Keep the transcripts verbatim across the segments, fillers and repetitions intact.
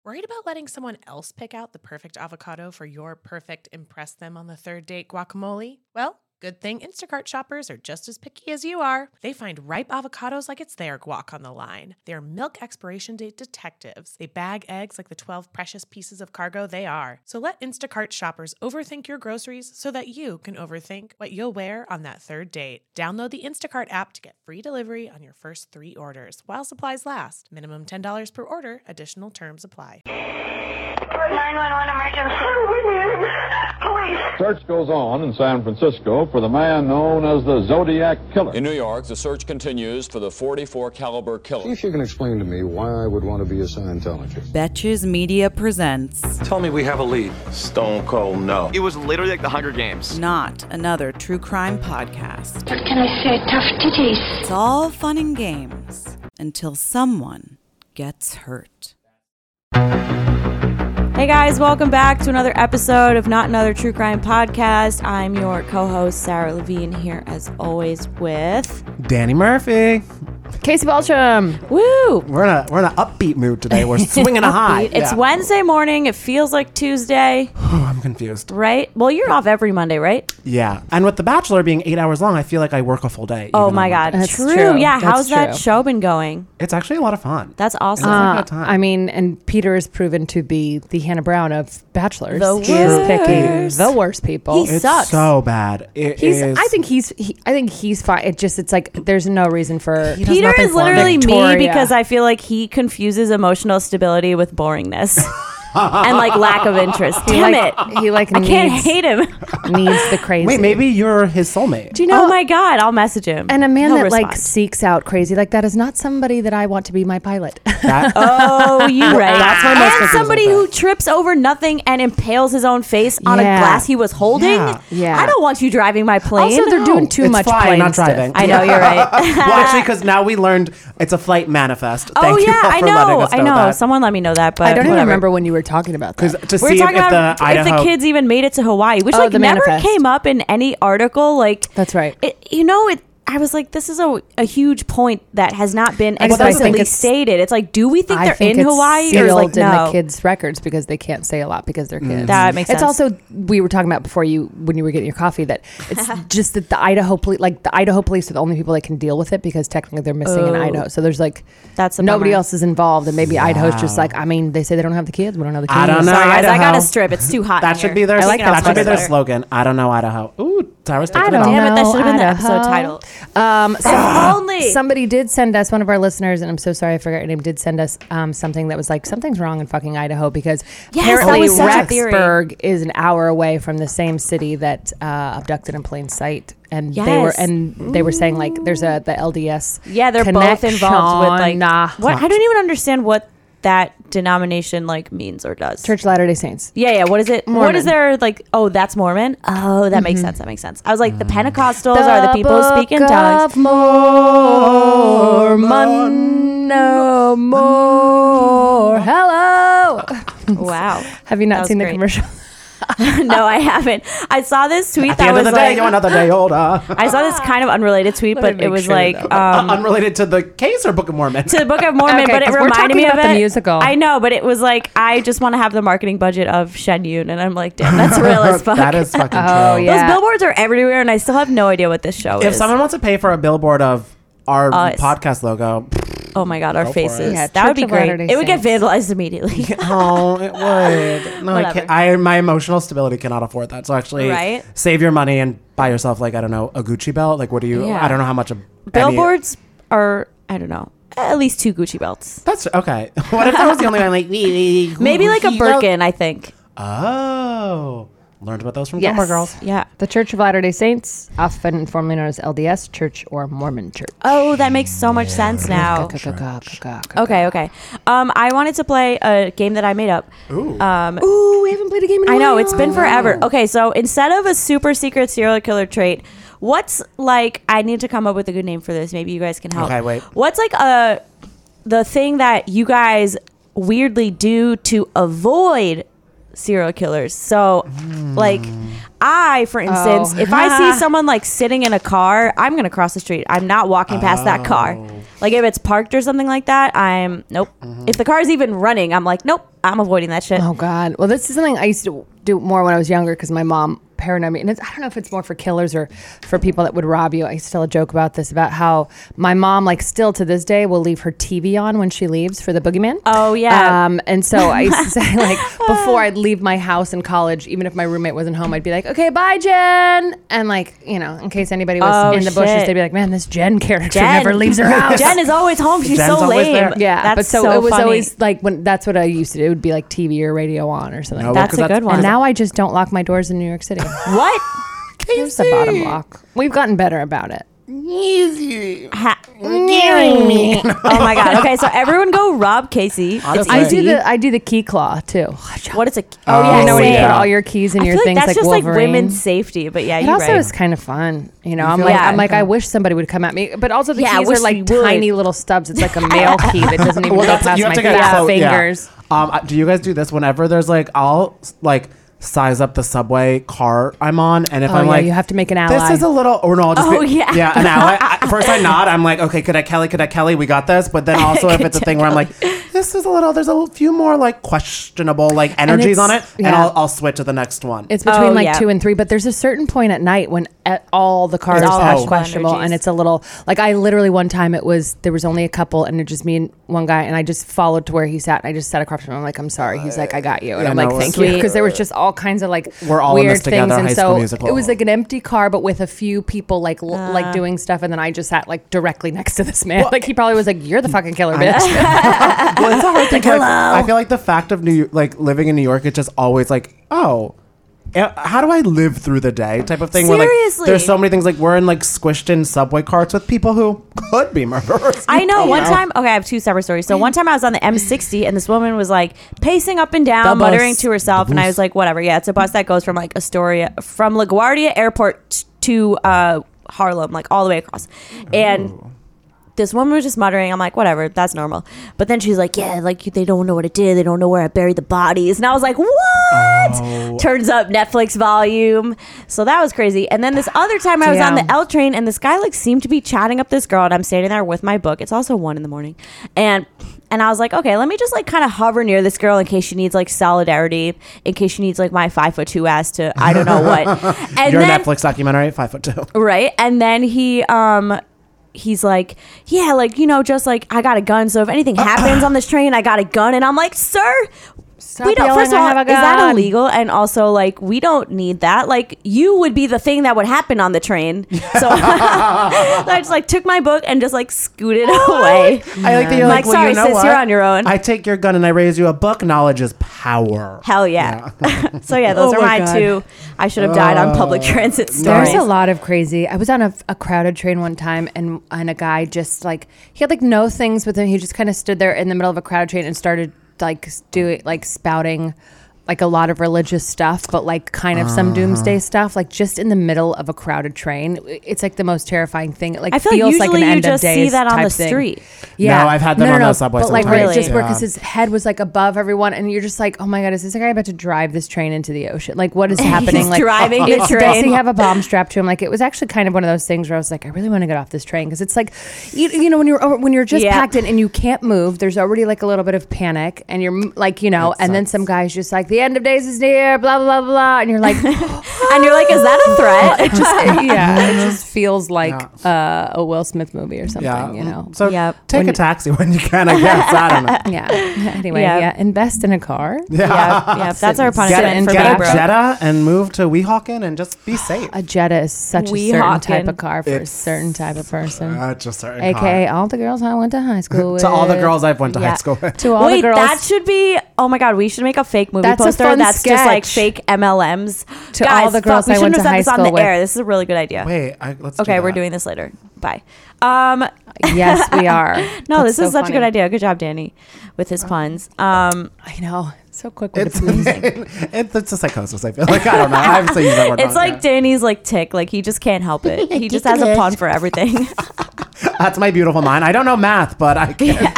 Worried about letting someone else pick out the perfect avocado for your perfect impress them on the third date guacamole? Well, good thing Instacart shoppers are just as picky as you are. They find ripe avocados like it's their guac on the line. They're milk expiration date detectives. They bag eggs like the twelve precious pieces of cargo they are. So let Instacart shoppers overthink your groceries so that you can overthink what you'll wear on that third date. Download the Instacart app to get free delivery on your first three orders while supplies last. Minimum ten dollars per order. Additional terms apply. nine one one emergency. Police. Search goes on in San Francisco for the man known as the Zodiac Killer. In New York, the search continues for the forty-four caliber killer. See if you can explain to me why I would want to be a Scientologist. Betches Media presents Tell me we have a lead. Stone cold no. It was literally like the Hunger Games. Not another true crime podcast. What can I say? Tough titties. It's all fun and games until someone gets hurt. Hey guys, welcome back to another episode of Not Another True Crime Podcast. I'm your co-host, Sarah Levine, here as always with... Danny Murphy. Casey Beltram. Woo! We're in a we're in an upbeat mood today. We're swinging a high. It's yeah. Wednesday morning. It feels like Tuesday. I'm confused. Right? Well, you're off every Monday, right? Yeah. And with The Bachelor being eight hours long, I feel like I work a full day. Oh my God. That's true. true. Yeah. That's How's that true. show been going? It's actually a lot of fun. That's awesome. Uh, Uh, a good time. I mean, and Peter is proven to be the Hannah Brown of Bachelors. The he is worst. picking the worst people. He it's sucks. so bad. It He's. is- I think he's. He, I think he's fine. It just. It's like there's no reason for. He does Peter nothing is fun. literally me Victoria. because I feel like he confuses emotional stability with boringness and like lack of interest. He Damn like, it. He like I needs, can't hate him. needs the crazy. Wait, maybe you're his soulmate. Do you know? Oh my God. I'll message him. And a man He'll that like respond. seeks out crazy like that is not somebody that I want to be my pilot. That, Oh, you right. That's my most and confusing somebody thing. who trips over nothing and impales his own face on Yeah. a glass he was holding. Yeah. Yeah. I don't want you driving my plane. Also, they're doing too it's much flying, plane not stuff. driving. I know, you're right. well, actually, because now we learned it's a flight manifest. Oh Thank you yeah, all I for letting know. us I know know. that. Someone let me know that, but I don't even whatever. remember when you were talking about that. Because to We're see if, talking if about the if Idaho the kids even made it to Hawaii, which Oh, like the never manifest. came up in any article. Like That's right. It, you know, it. I was like, this is a, a huge point that has not been I guess I explicitly think it's- stated. It's like, do we think I they're think in it's Hawaii or sealed like in no? the kids' records because they can't say a lot because they're kids. That makes It's sense. also we were talking about before you when you were getting your coffee that it's just that the Idaho police, like the Idaho police, are the only people that can deal with it because technically they're missing in Oh. Idaho. So there's like That's a nobody bummer. else is involved, and maybe Idaho's just like I mean they say they don't have the kids, we don't have the kids. I don't know. Sorry guys, I got Idaho. to strip. It's too hot. That in should here. be their I like that that should be their better. slogan. I don't know Idaho. Ooh, Tara's taking I it don't off. Damn it, that should have been the Idaho. episode title. Um, so only. somebody did send us, one of our listeners, and I'm so sorry I forgot your name, did send us um, something that was like, something's wrong in fucking Idaho because Yes, that apparently was such a theory. Rexburg is an hour away from the same city that uh, abducted in plain sight. And they were Yes. and they were saying like there's a the L D S Yeah, they're both involved with like Nah. what? I don't even understand what that denomination like means or does. Church of Latter-day Saints. Yeah, yeah. What is it? What Mormon. is their like? Oh, that's Mormon. Oh, that makes sense. That makes sense. I was like, the Pentecostals are the people who speak in tongues. Of Mormon, no more. Hello. Wow. Have you That not was seen the great. commercial? No, I haven't. I saw this tweet At the that end was of the day, like. you're another day older. I saw this kind of unrelated tweet, Let me but it make was sure like though. um, Unrelated to the case or Book of Mormon? to the Book of Mormon, Okay, but it 'cause we're reminded talking me of about it. the musical. I know, but it was like I just want to have the marketing budget of Shen Yun, and I'm like, damn, that's real as fuck. That is fucking Oh, true. yeah. Those billboards are everywhere, and I still have no idea what this show If is. someone wants to pay for a billboard of our Us. podcast logo, Oh my God, our Go for faces. it. Yeah, that would Church be of great. Latter-day It would get Saints. vandalized immediately. oh, it would. No, I Whatever. can't. I my emotional stability cannot afford that. So actually, Right? save your money and buy yourself like I don't know a Gucci belt. Like what do you? Yeah. I don't know how much a Billboards are, I don't know, at least two Gucci belts. That's okay. What if that was the only one? Like Maybe like a Gucci belt? Birkin, I think. Oh, learned about those from Yes. Gilmore Girls. Yeah. The Church of Latter-day Saints, often formerly known as L D S, Church or Mormon Church. Oh, that makes so much sense now. Okay, okay. Um, I wanted to play a game that I made up. Ooh. Um, Ooh, we haven't played a game in a I know, while. it's been forever. Okay, so instead of a super secret serial killer trait, what's like, I need to come up with a good name for this. Maybe you guys can help. Okay, wait. What's like a, the thing that you guys weirdly do to avoid serial killers? So, like, I, for instance, Oh. if I see someone like sitting in a car, I'm going to cross the street. I'm not walking past that car. Like if it's parked or something like that, I'm nope. Mm-hmm. If the car's even running, I'm like, nope, I'm avoiding that shit. Oh God. Well, this is something I used to do more when I was younger because my mom paranoid me, and it's, I don't know if it's more for killers or for people that would rob you. I used to tell a joke about this about how my mom, like, still to this day, will leave her T V on when she leaves for the boogeyman. Oh yeah. Um, and so I used to say, like, before I'd leave my house in college, even if my roommate wasn't home, I'd be like, okay, bye, Jen, and like, you know, in case anybody was Oh, in the bushes, shit. they'd be like, man, this Jen character Jen. never leaves her house. Jen is always home. She's Jen's so always lame. there. Yeah, That's but so, so it was funny. always like when that's what I used to do. It would be like T V or radio on or something. No, That's 'cause a that's- good one. And now I just don't lock my doors in New York City. What? There's the bottom lock. We've gotten better about it. Ha- oh my god. Okay, so everyone go rob Casey. It's I do easy. the I do the key claw too. What is a? Oh, Oh yeah, You know when you same. put all your keys in I your feel like things that's like just Wolverine. like women's safety, but yeah, It you're also right. is kind of fun, you know. I'm feel like, like- I'm like, Yeah. I wish somebody would come at me, but also the Yeah, I keys wish are like you would. tiny little stubs. It's like a male key that doesn't even Well, go that's- past you have my to get yeah, close, yeah. fingers. Um, uh, do you guys do this whenever there's like I'll like size up the subway car I'm on, and if Oh, I'm yeah, like, you have to make an this ally. is a little, or no, I'll just Oh, be, yeah. yeah, an ally. I, first I nod, I'm like, okay, Cadet Kelly, Cadet Kelly, we got this. But then also if it's a thing where I'm like, this is a little, there's a few more like questionable like energies it's- on it, and yeah. I'll I'll switch to the next one. It's between Oh, like yeah. two and three, but there's a certain point at night when at all the cars It's all are questionable questionable, energies. and it's a little like I literally one time it was there was only a couple, and it just me and one guy, and I just followed to where he sat, and I just sat across from him. I'm like, I'm sorry. He's like, I got you, and Yeah, I'm no, like, it's thank you, sweet. because there was just all kinds of like We're all in weird this together, things, and High School so Musical. it was like an empty car, but with a few people like l- Uh. like doing stuff, and then I just sat like directly next to this man. Like he probably was like, you're the fucking killer, bitch. Well, it's a hard thing. Like, I feel like the fact of New like living in New York, it's just always like, oh, eh, how do I live through the day type of thing. Where Seriously. like there's so many things like we're in like squished in subway carts with people who could be murderers. I know. You One time, okay, I have two separate stories. So one time I was on the M sixty and this woman was like pacing up and The down, bus. muttering to herself, and I was like, whatever. Yeah, it's a bus that goes from like Astoria, from LaGuardia Airport t- to uh, Harlem, like all the way across, and. This woman was just muttering. I'm like, whatever, that's normal. But then she's like, yeah, like they don't know what it did. They don't know where I buried the bodies. And I was like, what? Oh. Turns up Netflix volume. So that was crazy. And then this other time I was on Damn. the L train and this guy like seemed to be chatting up this girl, and I'm standing there with my book. It's also one in the morning. And and I was like, okay, let me just like kind of hover near this girl in case she needs like solidarity, in case she needs like my five foot two ass to I don't know what. And Your then, Netflix documentary, five foot two. right? And then he um he's like, yeah, like, you know, just like I got a gun, so if anything happens on this train, I got a gun. And I'm like, sir, Stop we don't yelling, first of I all, have a is that gun. illegal? And also like we don't need that. Like you would be the thing that would happen on the train. So I just like took my book and just like scooted away. I like that you're I'm like, like, well, sorry, you know sis, what? you're on your own. I take your gun and I raise you a book. Knowledge is power. Hell yeah. So yeah, those Oh are my my, God. two I should have died on public transit stories. There's a lot of crazy. I was on a, a crowded train one time, and and a guy just like he had like no things with him. He just kind of stood there in the middle of a crowded train and started like doing like spouting like a lot of religious stuff, but like kind of some doomsday stuff, like just in the middle of a crowded train. It's like the most terrifying thing. It like I feel feels like like usually an you end just of days see that on type the thing. street. Yeah, No, I've had them on the subway But like where it sometimes. just where Yeah. because his head was like above everyone, and you're just like, oh my god, is this guy about to drive this train into the ocean? Like, what is happening? He's like, driving the it's- Does train. he have a bomb strapped to him? Like, it was actually kind of one of those things where I was like, I really want to get off this train because it's like, you, you know, when you're over- when you're just Yeah. packed in and you can't move, there's already like a little bit of panic, and you're m- like, you know, and then some guy's just like, the end of days is near, blah blah blah blah, and you're like, And you're like, is that a threat? it just yeah, it just feels like uh, a Will Smith movie or something, Yeah. you know. So Yep. take When a you- taxi when you can, I guess. I don't know. Yeah. Anyway, Yeah. yeah. Invest in a car. yeah, yeah, that's our Get, punishment for get being a broke. Jetta and move to Weehawken and just be safe. A Jetta is such a Weehawken. certain type of car for a It's- certain type of person. That's a certain A K A car. all the girls I went to high school with. To all the girls I've went to Yeah. high school with. To all Wait, the girls. that should be. Oh my god, we should make a fake movie That's a poster. fun that's just like sketch. fake M L Ms. To Guys, all the fuck, girls we I shouldn't went have to said high this on school the with. air. This is a really good idea. Wait, I, let's Okay, do we're that. doing this later. Bye. Um, Yes, we are. no, That's this is so such funny. a good idea. Good job, Danny, with his puns. Um, I know. So quick with It's, the puns. it's, it's a psychosis, I feel like. I don't know. I haven't used that word. it's wrong, like Danny's like tick. Like he just can't help it. He just has a pun for everything. yeah. That's my beautiful mind. I don't know math, but I can.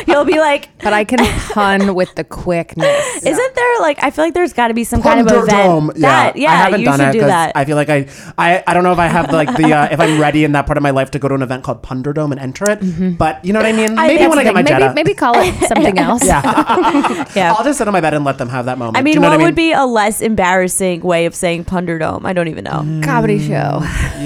You'll be like, but I can pun with the quickness. Isn't there like I feel like there's got to be some kind of Punderdome. event that yeah, I haven't you done should it do 'cause that. I feel like I, I I don't know if I have like the uh, if I'm ready in that part of my life to go to an event called Punderdome and enter it. Mm-hmm. But you know what I mean? I Maybe think when I get my maybe, Jetta. maybe call it something else. Yeah. Yeah. I'll just sit on my bed and let them have that moment. I Do mean, you know what, what I would mean? be a less embarrassing way of saying Punderdome? I don't even know. Comedy show.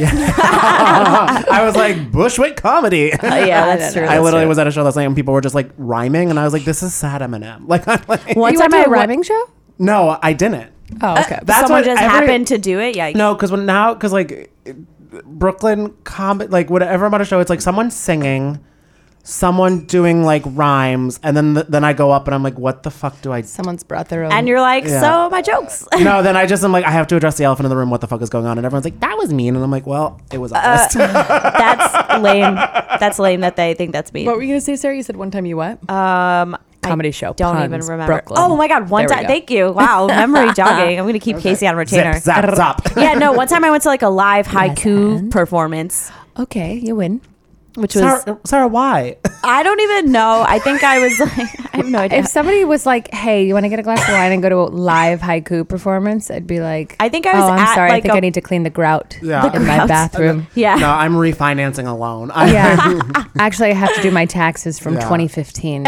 I was like Bushwick comedy. Uh, yeah, that's true. I that's literally true. was at a show last night and people were just like rhyming, and I was like, "This is sad Eminem." Like, I'm like One You time went to I a went- rhyming show? no, I didn't. Oh, okay. That's someone what just every- happened to do it. Yeah. No, because when now, because like Brooklyn comedy, like whatever I'm on a show, it's like someone singing, someone doing like rhymes, and then then I go up and I'm like, what the fuck do I? Someone's brought their own. And you're like, Yeah. so my jokes. No, then I just am like, I have to address the elephant in the room. What the fuck is going on? And everyone's like, that was mean, and I'm like, well, it was honest. That's lame. That's lame that they think that's me. What were you gonna say, Sarah? You said one time you what? Um, Comedy I show. Don't Puns, even remember. Brooklyn. Oh my god, one There we time. go. Thank you. Wow, memory jogging. I'm gonna keep Casey on retainer. Zip, zap, zap. Yeah, no. One time I went to like a live haiku performance, Okay, you win. which was Sarah, Sarah, why? I don't even know. I think I was like, I have no idea. If somebody was like, "Hey, you want to get a glass of wine and go to a live haiku performance?" I'd be like, I think I was "Oh, I'm at, sorry. like, I think a- I need to clean the grout Yeah. in my grout. bathroom." Yeah. No, I'm refinancing a loan. I, Yeah, actually, I have to do my taxes from Yeah. twenty fifteen.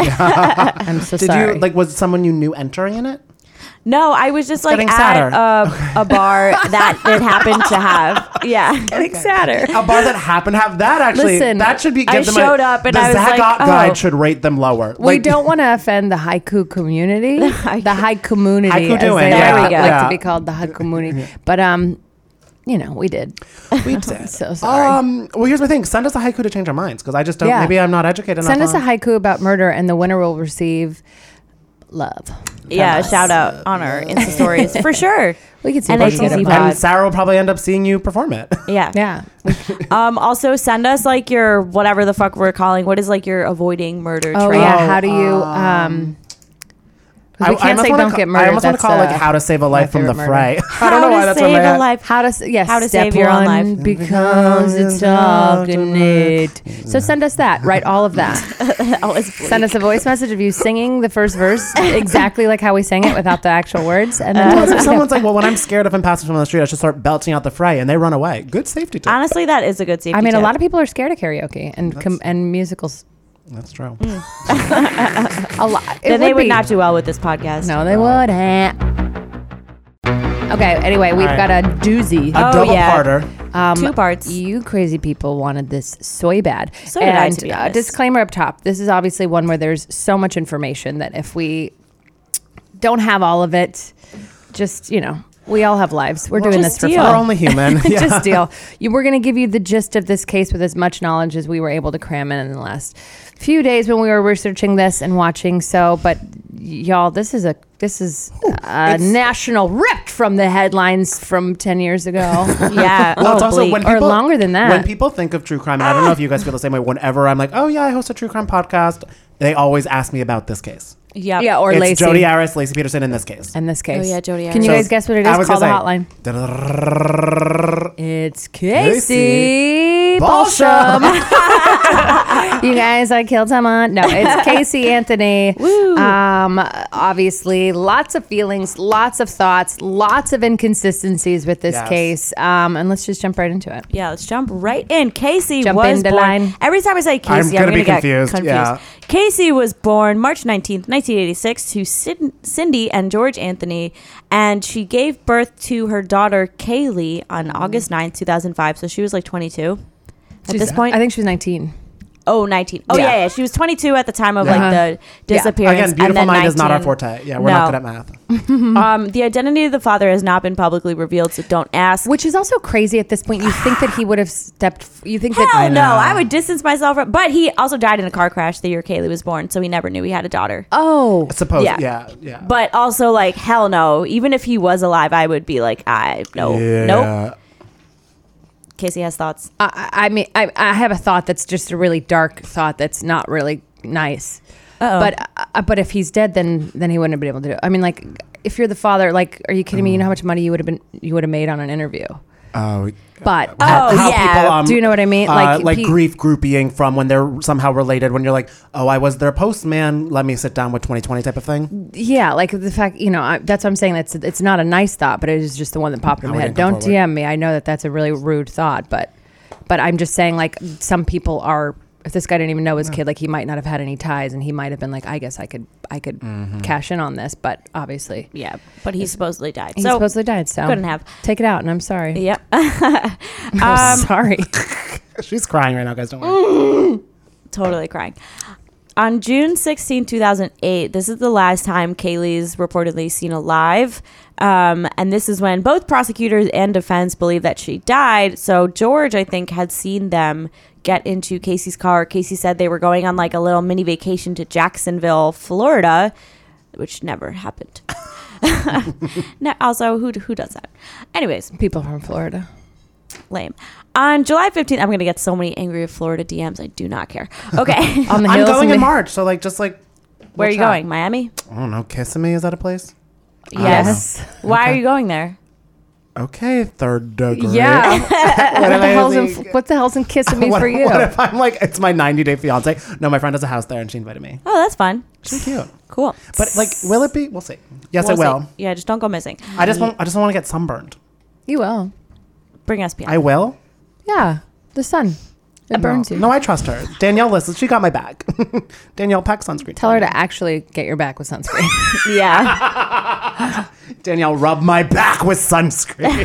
I'm so Did sorry. you like? Was someone you knew entering in it? No, I was just like getting at sadder. a, a bar that it happened to have. Yeah, getting sadder. A bar that happened to have that actually. Listen, that should be. I Give them showed a, up and the I was Zagat like, oh. guide should rate them lower. we Like, don't want to offend the haiku community, the haiku community, Haiku as doing, they yeah, like, yeah. like to be called, the haiku community. But um, you know, we did. We did. So sorry. Um. Well, here's my thing. Send us a haiku to change our minds because I just don't. Yeah. Maybe I'm not educated enough. Send us a on- haiku about murder, and the winner will receive love. Yeah, shout out on our Insta stories for sure. We can see And if A we T can C get it. pod. And Sarah will probably end up seeing you perform it. Yeah. Yeah. Um. Also, send us like your whatever the fuck we're calling. What is like your avoiding murder Oh trait? yeah. How do you? Um, 'cause we can't almost say wanna don't ca- get murdered. I almost want That's, to call it like uh, how to save a life from the favorite fray. murder. I don't know How why to that's save on my a head. life. How to s- yes, How to step save your own one, life. because it's dark in it. So send us that. Write all of that. That was Send us a voice message of you singing the first verse exactly like how we sang it without the actual words, and then tell us If what you someone's do. like, well, when I'm scared if I'm passing someone on the street, I should start belting out the fray, and they run away. Good safety tip. Honestly, that is a good safety I mean, a tip. lot of people are scared of karaoke and com- and musicals. That's true. A lot. It Then they would be. not do well with this podcast. No, they wouldn't. Okay. Anyway, we've All got right. a doozy. A Oh, double yeah. parter. Um, Two parts. You crazy people wanted this soy bad. So did I, and, to be uh, honest. disclaimer up top. This is obviously one where there's so much information that if we don't have all of it, just, you know, we all have lives. We're doing this just for deal. fun. We're only human. Yeah. Just deal. You, we're going to give you the gist of this case with as much knowledge as we were able to cram in in the last few days when we were researching this and watching. So, but y'all, this is a this is a national ripped from the headlines from ten years ago. Yeah. Well, it's Oh, also bleak. when Or people, longer than that. When people think of true crime, and I don't know if you guys feel the same way. Whenever I'm like, oh yeah, I host a true crime podcast, they always ask me about this case. Yep. Yeah, or it's Lacey. Jodi Arias, Lacey Peterson in this case. In this case. Oh, yeah, Jodi Can you Arias. guys guess what it I is? was Call the gonna hotline. say- It's Casey Casey Balsham. You guys, I killed someone. No, it's Casey Anthony. Woo. Um, obviously, lots of feelings, lots of thoughts, lots of inconsistencies with this Yes. case. Um, and let's just jump right into it. Yeah, let's jump right in. Casey Jump was in the born. line. Every time I say Casey, I'm I'm, gonna gonna be get confused, confused. yeah. Casey was born March nineteenth, nineteen eighty-six, to Cin- Cindy and George Anthony, and she gave birth to her daughter Kaylee on August ninth, two thousand five. So she was like twenty-two at She's- this point. I think she was nineteen. Oh, nineteen. Oh, Yeah. yeah, yeah. She was twenty-two at the time of Uh-huh. like the Yeah. disappearance. Again, beautiful and then mind is not our nineteen forte. Yeah, we're No. not good at math. Um, the identity of the father has not been publicly revealed, so don't ask. Which is also crazy at this point. You think that he would have stepped. You think that. Hell no, know. I would distance myself from. But he also died in a car crash the year Kaylee was born, so he never knew he had a daughter. Oh. Suppose. Yeah. Yeah. Yeah. But also, like, hell no. Even if he was alive, I would be like, I no, yeah. nope. Casey has thoughts. I, I mean, I, I have a thought that's just a really dark thought that's not really nice. Uh-oh. But uh, but if he's dead, then then he wouldn't have been able to do it. I mean, like, if you're the father, like, are you kidding me? You know how much money you would have been you would have made on an interview. Oh, But Oh, how yeah. people, um, do you know what I mean? uh, Like, like pe- grief grouping from when they're somehow related. When you're like, oh, I was their postman. Let me sit down with twenty twenty type of thing. yeah, like the fact, you know, I, that's what I'm saying. That's it's not a nice thought, but it is just the one that popped in Oh, my we head. didn't come Don't forward. D M me. I know that that's a really rude thought, but but I'm just saying, like, some people are. If this guy didn't even know his kid, like he might not have had any ties, and he might have been like, I guess I could I could Mm-hmm. cash in on this, but obviously Yeah, but he supposedly died. he so supposedly died. So couldn't have. take it out, and I'm sorry. Yep. I'm Um, sorry. She's crying right now, guys. Don't worry. Totally crying. On June sixteenth, two thousand eight, this is the last time Kaylee's reportedly seen alive. Um, and this is when both prosecutors and defense believe that she died. So George, I think, had seen them get into Casey's car. Casey said they were going on like a little mini vacation to Jacksonville, Florida, which never happened. No, also, who who does that? Anyways, People from Florida. lame. On July fifteenth, I'm going to get so many angry Florida D Ms. I do not care. Okay. On the I'm hills going and in the- March, so like, just like, Where are watch you out. going? Miami? I don't know. Kissimmee, is that a place? Yes. Why Okay. are you going there? Okay, third degree. Yeah. what, what, if the I hell's in, like- what the hell's in Kissimmee what, for you? what if I'm like, it's my ninety day fiance? No, my friend has a house there, and she invited me. Oh, that's fun. She's cute. Cool. But like, will it be? We'll see. Yes, We'll I will. see. Yeah, just don't go missing. I just want. I just don't want to get sunburned. You will. Bring S P F. I will. Yeah. The sun. It burns no. you. No, I trust her. Danielle, listen. She got my back. Danielle, pack sunscreen. Tell her to actually get your back with sunscreen. Yeah. Danielle, rub my back with sunscreen.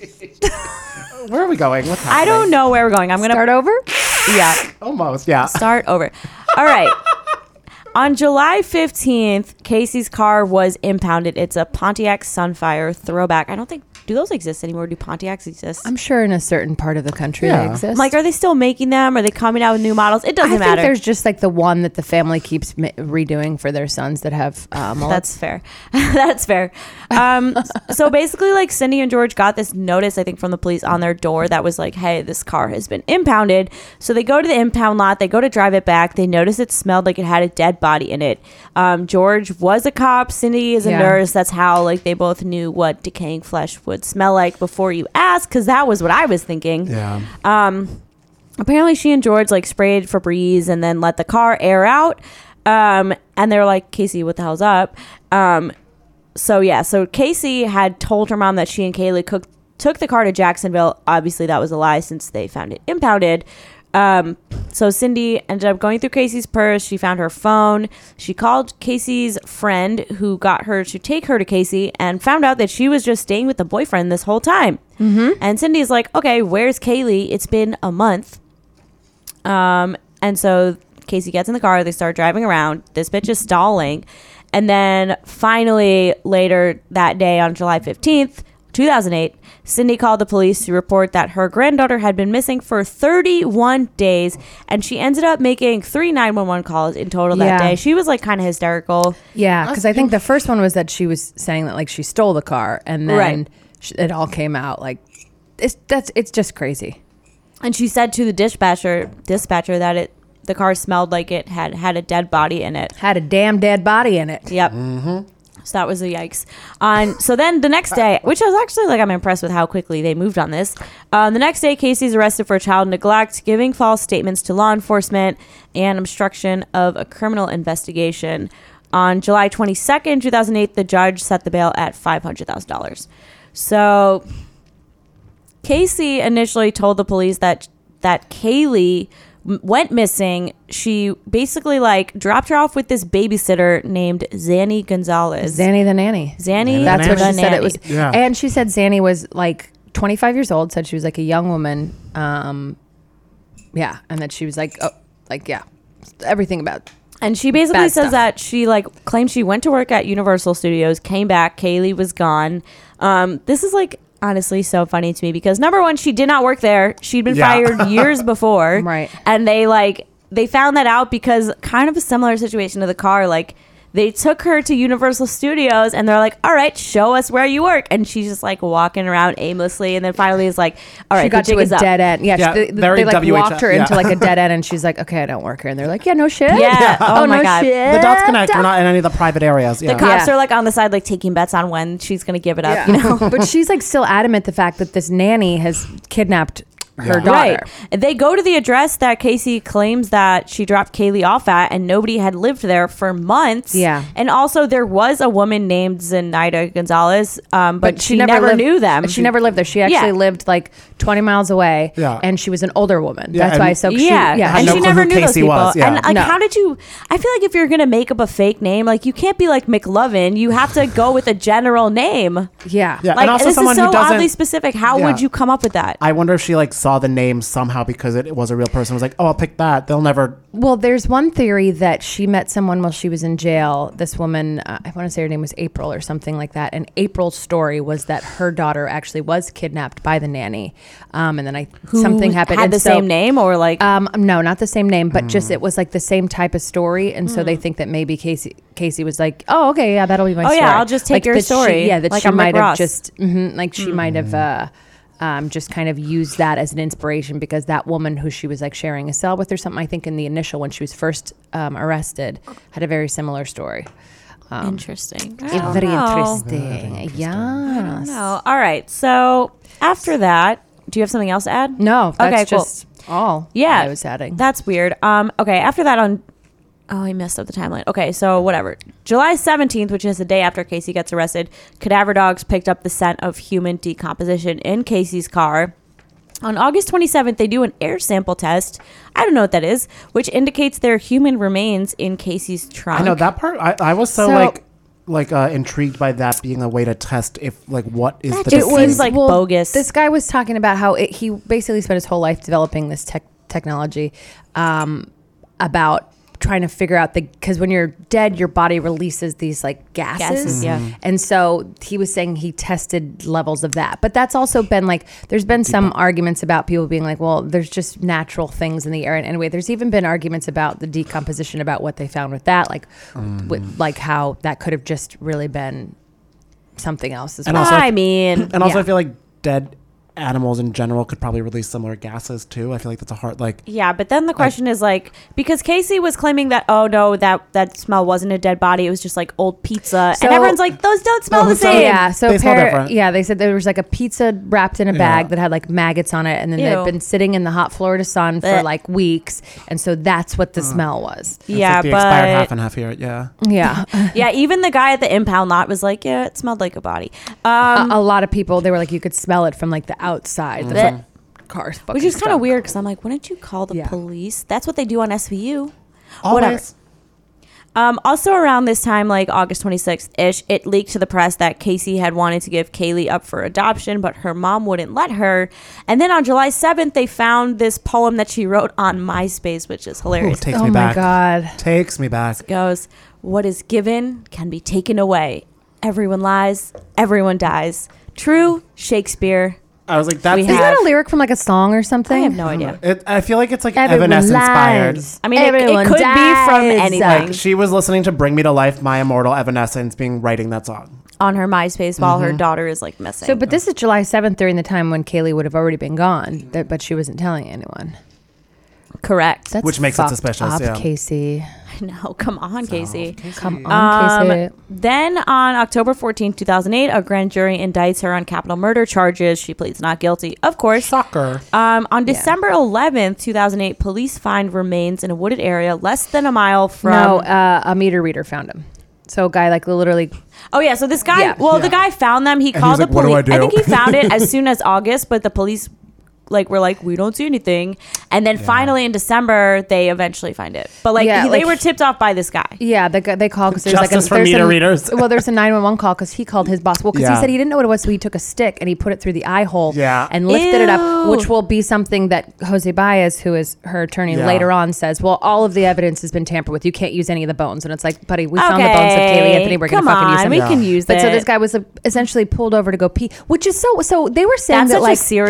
Where are we going? What's happening? I don't know where we're going. I'm going to Start over? Yeah. Almost. Yeah. Start over. All right. On July fifteenth, Casey's car was impounded. It's a Pontiac Sunfire throwback. I don't think, do those exist anymore? Do Pontiacs exist? I'm sure in a certain part of the country Yeah. they exist. I'm like, are they still making them? Are they coming out with new models? It doesn't I matter. think there's just like the one that the family keeps ma- redoing for their sons that have uh, mullets. That's fair. That's fair. Um, so basically, like Cindy and George got this notice, I think, from the police on their door that was like, hey, this car has been impounded. So they go to the impound lot. They go to drive it back. They notice it smelled like it had a dead body in it. Um, George was a cop. Cindy is a Yeah. nurse. That's how like they both knew what decaying flesh would smell like before you ask, because that was what I was thinking. Yeah. Um, apparently she and George like sprayed Febreze and then let the car air out. Um, and they're like, Casey, what the hell's up? Um, so yeah, so Casey had told her mom that she and Kaylee cook- took the car to Jacksonville. Obviously that was a lie since they found it impounded. Um, so Cindy ended up going through Casey's purse. She found her phone. She called Casey's friend who got her to take her to Casey and found out that she was just staying with the boyfriend this whole time. Mm-hmm. And Cindy's like, okay, where's Kaylee? It's been a month. Um, and so Casey gets in the car. They start driving around. This bitch is stalling. And then finally later that day on July fifteenth, two thousand eight, Cindy called the police to report that her granddaughter had been missing for thirty-one days, and she ended up making three nine one one calls in total that Yeah. day. She was like kind of hysterical. Yeah, because I think the first one was that she was saying that like she stole the car, and then Right. sh- it all came out like it's that's it's just crazy. And she said to the dispatcher dispatcher that it the car smelled like it had had a dead body in it. Had a damn dead body in it. Yep. So that was a yikes. On so then the next day, which I was actually like, I'm impressed with how quickly they moved on this. Um, the next day, Casey's arrested for child neglect, giving false statements to law enforcement, and obstruction of a criminal investigation. On July twenty-second, two thousand eight, the judge set the bail at five hundred thousand dollars. So Casey initially told the police that that Kaylee m- went missing. She basically like dropped her off with this babysitter named Zanny Gonzalez. Zanny the nanny. Zanny, That's the what she nanny. said it was. Yeah. And she said Zanny was like twenty-five years old. Said she was like a young woman. Um, yeah, and that she was like, oh, like yeah, everything about. And she basically Bad says stuff. that she like claimed she went to work at Universal Studios, came back, Kaylee was gone. Um, this is like honestly so funny to me because number one, she did not work there. She'd been Yeah. fired years before. Right. And they like they found that out because kind of a similar situation to the car, like they took her to Universal Studios and they're like, all right, show us where you work. And she's just like walking around aimlessly. And then finally is like, all right, she got the to jig a is up. dead end. Yeah, Yeah, she, they, very they like W H L, walked her yeah. into like a dead end, and she's like, "Okay, I don't work here." And they're like, "Yeah, no shit." Yeah. Oh, my no God. shit. The dots connect. We're not in any of the private areas. Yeah. The cops Yeah. are like on the side, like taking bets on when she's going to give it up, Yeah. you know? But she's like still adamant the fact that this nanny has kidnapped her Yeah. daughter. Right. They go to the address that Casey claims that she dropped Kaylee off at, and nobody had lived there for months. Yeah. And also, there was a woman named Zenaida Gonzalez, um, but, she, never, lived, knew them. She never lived there. She actually Yeah. lived like twenty miles away. Yeah. And she was an older woman. Yeah, That's and- why. So she, Yeah, yeah. Had and no she clue never who knew those Casey people. was, yeah. And like, No. how did you? I feel like if you're gonna make up a fake name, like you can't be like McLovin. You have to go with a general name. yeah. Yeah. Like and also this someone is so who doesn't. oddly specific. How Yeah. would you come up with that? I wonder if she like saw the name somehow because it was a real person. Was like, oh, I'll pick that. They'll never. Well, there's one theory that she met someone while she was in jail. This woman, uh, I want to say her name was April or something like that. And April's story was that her daughter actually was kidnapped by the nanny. Um, and then I Who something happened. Had And the so- same name or like? Um, no, not the same name, but just it was like the same type of story, and so they Hmm. think that maybe Casey Casey was like, "Oh, okay, yeah, that'll be my Oh, story." yeah, I'll just take Like your that she- story, yeah, that like she I'm Rick might have Ross. just mhm, like she might have uh, um, just kind of used that as an inspiration because that woman who she was like sharing a cell with or something, I think in the initial when she was first um, arrested, had a very similar story. Um, Interesting. I It's don't very know. interesting. Yeah. No. All right. So after that, do you have something else to add? No, that's Okay, cool. just all Yeah, I was adding. That's weird. Um. Okay. After that, on. Oh, I messed up the timeline. Okay, so whatever. July seventeenth, which is the day after Casey gets arrested, cadaver dogs picked up the scent of human decomposition in Casey's car. On August twenty-seventh, they do an air sample test. I don't know what that is, which indicates there are human remains in Casey's trunk. I know that part. I, I was so, So- like like uh, intrigued by that being a way to test if like what is That the just disease. seems like bogus. This guy was talking about how it, he basically spent his whole life developing this tech technology um, about trying to figure out the because when you're dead, your body releases these like gases, Gases, yeah. Mhm. and so he was saying he tested levels of that. But that's also been like there's been some arguments about people being like, well, there's just natural things in the air. And anyway, there's even been arguments about the decomposition about what they found with that, like with like how that could have just really been something else as And well. also- I mean, and also, yeah. I feel like dead animals in general could probably release similar gases too. I feel like that's a hard like. yeah, but then the question is like, because Casey was claiming that, oh no, that that smell wasn't a dead body, it was just like old pizza, So- and everyone's like, those don't smell No, the so- same. Yeah, so They smell par- different. yeah, they said there was like a pizza wrapped in a bag Yeah. that had like maggots on it, and then Ew. they'd been sitting in the hot Florida sun for Blech. like weeks, and so that's what the smell was. It's Yeah, like the expired half but and half here. Yeah. Yeah, yeah, even the guy at the impound lot was like, yeah, it smelled like a body. Um, a, a lot of people they were like you could smell it from like the outside. Mm-hmm. The Blech. car, which is kind of weird because I'm like, wouldn't you call the Yeah. police? That's what they do on S V U. Always. Whatever. Um, also around this time, like August twenty-sixth ish, it leaked to the press that Casey had wanted to give Kaylee up for adoption, but her mom wouldn't let her. And then on July seventh, they found this poem that she wrote on MySpace, which is Ooh, hilarious. takes Oh me my back. god. Takes me back. It goes, what is given can be taken away. Everyone lies, everyone dies. True Shakespeare. I was like, that's. We Is have- that a lyric from like a song or something? I have no idea. It, I feel like it's like Everyone Evanescence inspired. lies. I mean, it, it Everyone could be from dies. anything. She was listening to "Bring Me to Life," My Immortal Evanescence, being writing that song. On her MySpace while Mm-hmm. her daughter is like missing. So, but this is July seventh during the time when Kaylee would have already been gone, that, but she wasn't telling anyone. correct. That's Which makes it fucked suspicious, up, yeah. Casey. No, come on, Casey. Come on, Casey. Um, then on October fourteenth, two thousand eight, a grand jury indicts her on capital murder charges. She pleads not guilty, of course. Shocker. Um, on December eleventh, two thousand eight, police find remains in a wooded area less than a mile from. no, uh, a meter reader found him. So, a guy like literally. Oh yeah, so this guy. Yeah. Well, the Yeah. guy found them. He And called he's the like, "What do police. I do?" think he found it as soon as August, but the police. Like we're like we don't see anything, and then finally in December they eventually find it. But like, Yeah, he, like- they were tipped off by this guy. Yeah, the, guy- they called because there's like a, Justice for there's meter a- readers. well, there's a nine one one call because he called his boss. Well, because Yeah. he said he didn't know what it was, so he took a stick and he put it through the eye hole. Yeah. and lifted it up, Ew. which will be something that Jose Baez, who is her attorney, Yeah. later on says, well, all of the evidence has been tampered with. You can't use any of the bones. And it's like, buddy, we found the bones of Kaylee Anthony. We're come gonna fucking use on, them. we Yeah. can use But it. so this guy was uh, essentially pulled over to go pee, which is so. So they were saying That's that such like a serial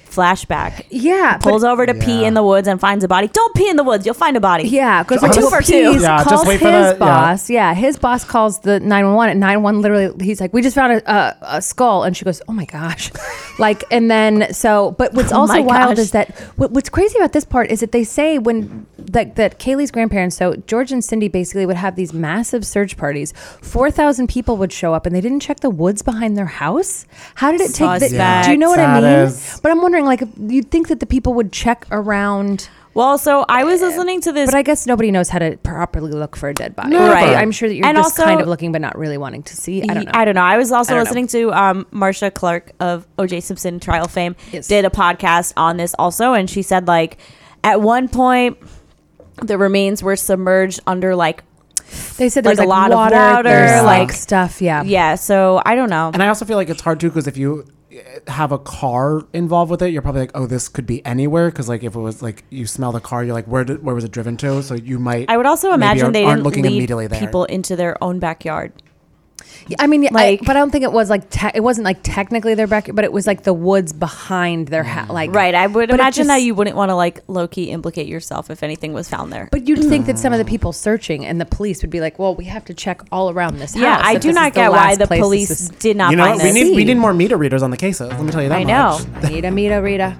flashback. Yeah, Pulls but- over to pee Yeah. in the woods and finds a body. Don't pee in the woods. You'll find a body. Yeah, goes Two over for pees, two. Yeah, just calls wait his for the- yeah. boss. Yeah. his boss calls the nine one one, and nine one one literally, he's like, "We just found a, a, a skull," and she goes, "Oh my gosh," like, and then so, but what's Oh also my wild gosh. is that what, what's crazy about this part is that they say when that that Kaylee's grandparents, so George and Cindy basically would have these massive search parties. Four thousand people would show up, and they didn't check the woods behind their house. How did it take? The, Suspect. do you know what I That mean? is- But I'm wondering, like, if you'd think that the people would check around. Well, so I was listening to this. But I guess nobody knows how to properly look for a dead body. No. Right. I'm sure that you're And just also- kind of looking, but not really wanting to see. I don't know. I don't know. I was also I don't know. listening to um, Marsha Clark of O J Simpson trial fame Yes. did a podcast on this also, and she said like at one point the remains were submerged under like They said there like was a like lot water, of water, there's like like stuff. Yeah. yeah. So I don't know. And I also feel like it's hard too because if you have a car involved with it, you're probably like, oh, this could be anywhere. Because like if it was like you smell the car, you're like, where did where was it driven to? So you might. I would also maybe imagine aren't- they aren't didn't looking leave immediately there. people into their own backyard. I mean, yeah, Like- I, but I don't think it was like te- it wasn't like technically their back, but it was like the woods behind their house. Like Right. I would but it imagine that just- you wouldn't want to like low key implicate yourself if anything was found there. But you'd think that some of the people searching and the police would be like, well, we have to check all around this house. yeah, I if do this not is the get why last the place police this is- did not You know, find we this. need we See. need more meter readers on the cases. Let me tell you that I much. know. Rita, Mita, Rita.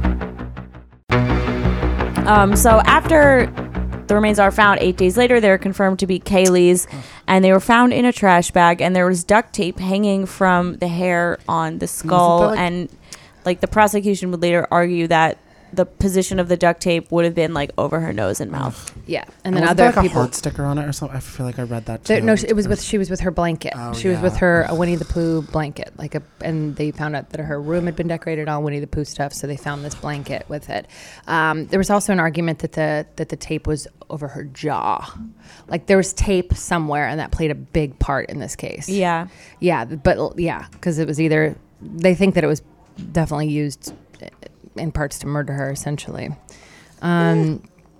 Um, so after the remains are found eight days later, they were confirmed to be Kaylee's, and they were found in a trash bag, and there was duct tape hanging from the hair on the skull, like- and like the prosecution would later argue that the position of the duct tape would have been like over her nose and mouth. Yeah, and And then wasn't other there, like people. a heart sticker on it or something. I feel like I read that too. There, no, it was with she was with her blanket. Oh, she was yeah. with her a Winnie the Pooh blanket, like a, and they found out that her room had been decorated all Winnie the Pooh stuff. So they found this blanket with it. Um, there was also an argument that the that the tape was over her jaw, like there was tape somewhere, and that played a big part in this case. Yeah. yeah, but yeah, because it was either they think that it was definitely used in parts to murder her, essentially. Um,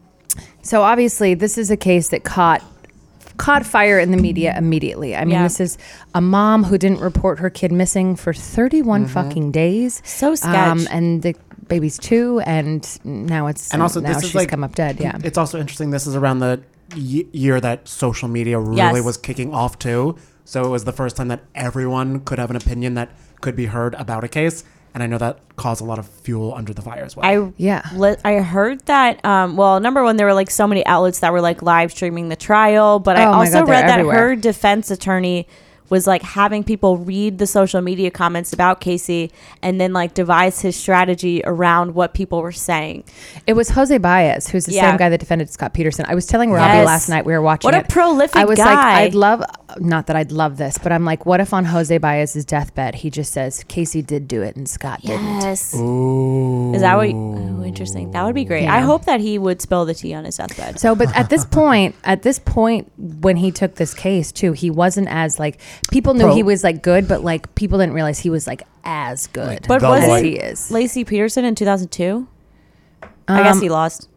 so obviously, this is a case that caught caught fire in the media immediately. I mean, Yeah. this is a mom who didn't report her kid missing for thirty-one fucking days. So sketch. and the baby's two, and now it's And also, now this is she's like come up dead. Yeah, It's also interesting. This is around the y- year that social media really Yes. was kicking off too. So it was the first time that everyone could have an opinion that could be heard about a case. And I know that caused a lot of fuel under the fire as well. I Yeah. li- I heard that. Um, well, number one, there were like so many outlets that were like live streaming the trial, but I Oh my also God, they're read that everywhere. her defense attorney was like having people read the social media comments about Casey and then like devise his strategy around what people were saying. it was Jose Baez, who's the Yeah. same guy that defended Scott Peterson. I was telling Robbie Yes. last night we were watching. What a it. prolific I was guy. like, I'd love, not that I'd love this, but I'm like, what if on Jose Baez's deathbed he just says Casey did do it and Scott didn't? Yes. Ooh. Is that what? Oh, interesting. That would be great. Yeah. I hope that he would spill the tea on his deathbed. So, but at this point, at this point, when he took this case too, he wasn't as like people knew Pro- he was like good, but like people didn't realize he was like as good. Like, But the was boy. it he is. Lacey Peterson in two thousand two? I guess Um, he lost.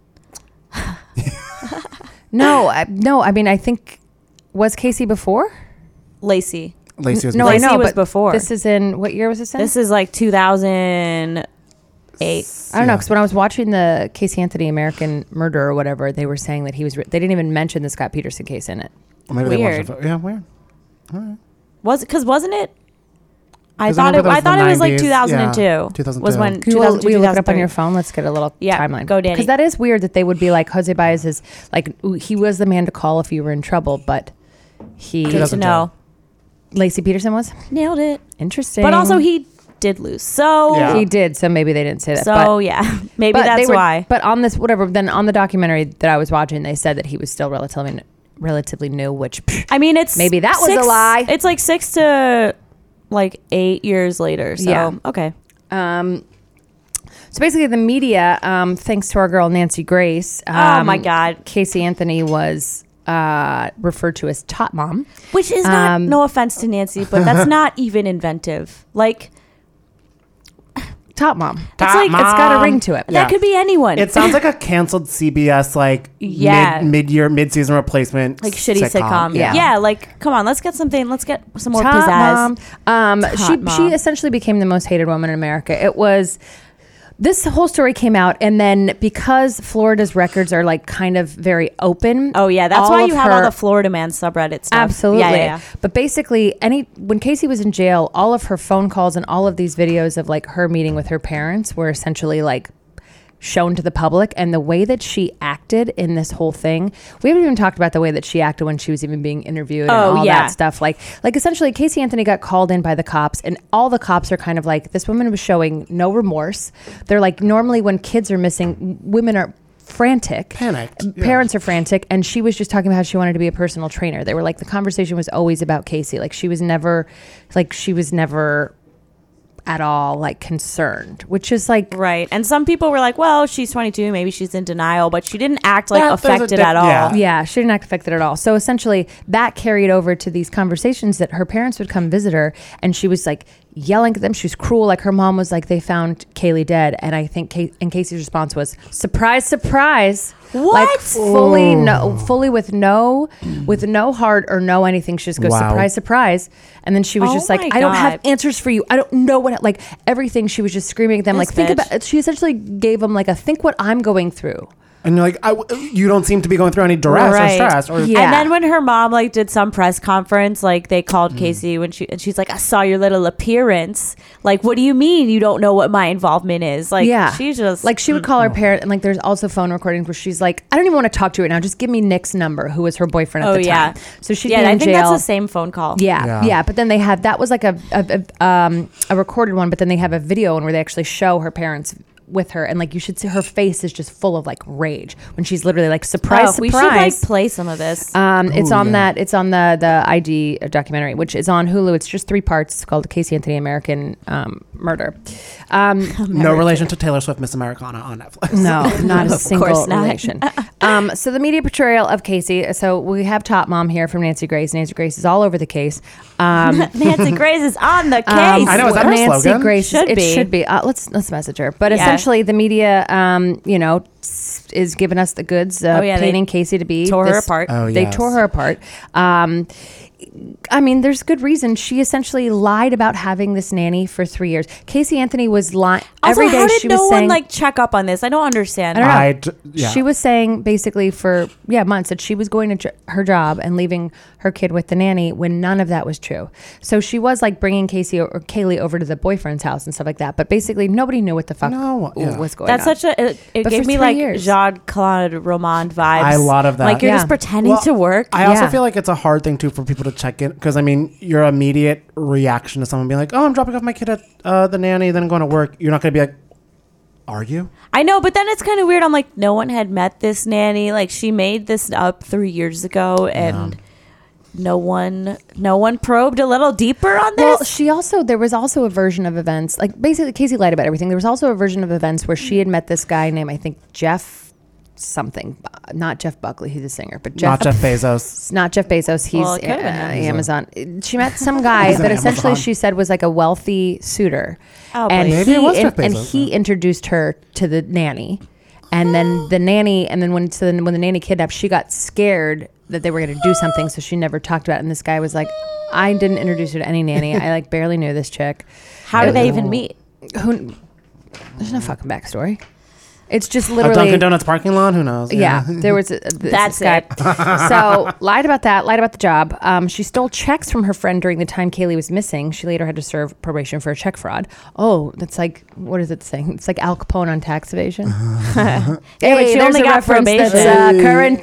No, I, no. I mean, I think was Casey before? Lacey. Lacey was No, Lacey I know, was but before. This is in what year was this in? This is like two thousand eight. I don't know, because when I was watching the Casey Anthony American Murder or whatever, they were saying that he was. Re- they didn't even mention the Scott Peterson case in it. Or maybe they Weird. watched it. Yeah, weird. Was because wasn't it? I 'Cause I thought it. remember that I was the thought it was like nineties. two thousand Yeah, two. two thousand two. Was when Will, two thousand two. will you look it up on two thousand three. your phone? Let's get a little Yeah, timeline. go, Danny. Because that is weird that they would be like Jose Baez is like ooh, he was the man to call if you were in trouble, but he Good to know. Lacey Peterson was Nailed it. interesting, But also he did lose. So Yeah. he did. So maybe they didn't say that. so but, yeah, maybe but they that's were- why. But on this whatever, then on the documentary that I was watching, they said that he was still relatively relatively new, which pff, I mean, it's Maybe that was a six- lie. It's like six to like eight years later. So Yeah. okay. Um, so basically, the media, um, thanks to our girl Nancy Grace. Um, Oh, my God. Casey Anthony was uh, referred to as Tot Mom. Which is not, Um, no offense to Nancy, but that's not even inventive. Like, Tot Mom. it's Tot like, It's got a Mom. ring to it. Yeah. that could be anyone. It sounds like a canceled C B S like Yeah. mid mid year mid season replacement like shitty sitcom. Yeah. Yeah. like, come on, let's get something, let's get some more Tot pizzazz. Mom. Um, Tot she Mom. she essentially became the most hated woman in America. It was this whole story came out, and then because Florida's records are like kind of very open. Oh yeah, that's all why of you have her- all the Florida Man subreddit stuff. Absolutely. Yeah, yeah, yeah. But basically, any when Casey was in jail, all of her phone calls and all of these videos of like her meeting with her parents were essentially like shown to the public, and the way that she acted in this whole thing, we haven't even talked about the way that she acted when she was even being interviewed and Oh, all yeah. that stuff. Like, like essentially, Casey Anthony got called in by the cops, and all the cops are kind of like, this woman was showing no remorse. They're like, normally when kids are missing, women are frantic, Panicked, yeah. Parents are frantic, and she was just talking about how she wanted to be a personal trainer. They were like, the conversation was always about Casey. Like, she was never, like, she was never at all like concerned, which is like Right. And some people were like, well, she's twenty-two, maybe she's in denial, but she didn't act like That- there's a affected diff- at all. yeah. yeah, she didn't act affected at all. So essentially that carried over to these conversations that her parents would come visit her, and she was like yelling at them. She was cruel. Like her mom was like, they found Kaylee dead, and I think Kay- and Casey's response was, surprise, surprise. What? Like fully no, fully with no, with no heart or no anything. She just goes, Wow. surprise, surprise, and then she was Oh just like, my I don't have God. answers for you. I don't know what, like everything. She was just screaming at them, This like think bitch. about. She essentially gave them like a think what I'm going through. And you're like, I w- you don't seem to be going through any duress Right. or stress. Or Yeah. And then when her mom like did some press conference, like they called Mm. Casey when she and she's like, I saw your little appearance. Like, what do you mean you don't know what my involvement is? Like, Yeah. she just Like she would call her parent, and like there's also phone recordings where she's like, I don't even want to talk to you right now. Just give me Nick's number, who was her boyfriend at Oh the yeah. time. So she'd yeah, be in I think jail. that's the same phone call. Yeah, Yeah. yeah, But then they have that was like a a, a, um, a recorded one, but then they have a video one where they actually show her parents with her, and like you should see her face is just full of like rage when she's literally like surprise, Oh, surprise. we should like play some of this. Um, it's Ooh, on yeah. that. It's on the the I D documentary, which is on Hulu. It's just three parts. It's called Casey Anthony American um, Murder. Um, no relation to Taylor Swift Miss Americana on Netflix. No, not a Of single course not. relation. um, so the media portrayal of Casey. So we have Top Mom here from Nancy Grace. Nancy Grace is all over the case. Um, Nancy Grace is on the case. um, I know, is that her Nancy slogan? Grace. Should it be. should be. Uh, let's let's message her. But Yeah. essentially, the media, um, you know, s- is giving us the goods, uh, Oh, yeah, they painting Casey to be tore her this- apart. Oh, They yes. tore her apart. Um, I mean, there's good reason. She essentially lied about having this nanny for three years. Casey Anthony was lying Also, every day. how did she no was one saying, like check up on this? I don't understand. I don't know. I d- yeah. She was saying basically for yeah months that she was going to j- her job and leaving her kid with the nanny when none of that was true. So she was like bringing Casey or, or Kaylee over to the boyfriend's house and stuff like that. But basically nobody knew what the fuck No, yeah. was going That's on. such a. It, it But gave for me three like years. Jean Claude Romand vibes. A lot of that. Like you're Yeah. just pretending Well, to work. I also Yeah. feel like it's a hard thing too for people to check in because I mean your immediate reaction to someone being like, "Oh, I'm dropping off my kid at uh, the nanny, then I'm going to work." You're not going to be like, "Are you?" I know, but then it's kind of weird. I'm like, no one had met this nanny. Like she made this up three years ago, and no one, no one probed a little deeper on this. Well, she also there was also a version of events like basically Casey lied about everything. There was also a version of events where she had met this guy named I think Jeff something, uh, not Jeff Buckley, he's a singer, but Jeff Not Jeff Bezos. It's not Jeff Bezos. He's Well, it uh, could've been Amazon. She met some guy He's that an essentially Amazon. she said was like a wealthy suitor, Oh, and please. Maybe he it was in- Jeff and Bezos, he yeah. introduced her to the nanny, and then the nanny, and then when so then when the nanny kidnapped, she got scared that they were going to do something, so she never talked about it. And this guy was like, "I didn't introduce her to any nanny. I like barely knew this chick. How did they even meet? Who? There's no fucking backstory. It's just A literally Dunkin' Donuts parking lot? Who knows? yeah, there was a, this That's guy. it. So lied about that, lied about the job. Um, she stole checks from her friend during the time Kaylee was missing. She later had to serve probation for a check fraud. Oh, that's like, what is it saying? It's like Al Capone on tax evasion. Yeah, but she there's only a got reference probation. That's, uh, current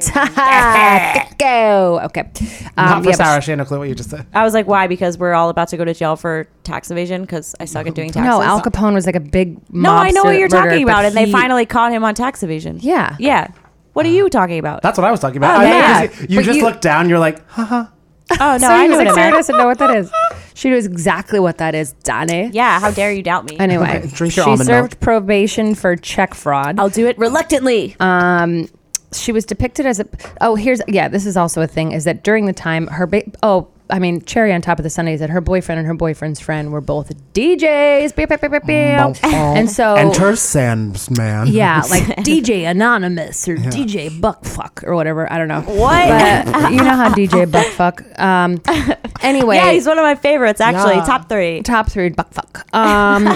time. Go. Okay. Not Um, for yeah, but Sarah. She had no clue what you just said. I was like, why? Because we're all about to go to jail for tax evasion because I suck at doing taxes. no, Al Capone was like a big No, I know mobster what you're murderer, talking but about, and they he- finally caught him on tax evasion. Yeah. Yeah. What are you talking about? That's what I was talking about. Oh, I yeah. literally just- you But just you- looked down. You're like, haha. Oh no, so I he know was what like, I Sarah meant. doesn't know what that is. She knows exactly what that is, Danny. Yeah, how dare you doubt me? Anyway, Okay, drink your she almond served milk. probation for check fraud. I'll do it reluctantly. Um, she was depicted as a. Oh, here's yeah. This is also a thing. Is that during the time her ba- oh. I mean, cherry on top of the Sunday is that her boyfriend and her boyfriend's friend were both D Js. Beep, beep, beep, beep, beep. And so Enter Sandsman. yeah, like D J Anonymous or D J Buckfuck or whatever. I don't know. What? But you know how D J Buckfuck. Um, anyway, Yeah, he's one of my favorites, actually. Yeah. Top three. top three Buckfuck. Um,